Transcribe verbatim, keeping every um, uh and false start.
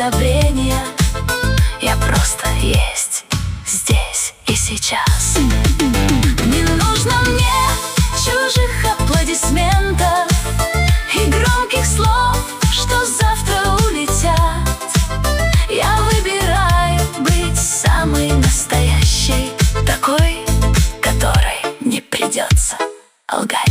одобрения. Я просто есть здесь и сейчас. Не нужно мне чужих аплодисментов и громких слов, что завтра улетят. Я выбираю быть самой настоящей, такой, которой не придется лгать.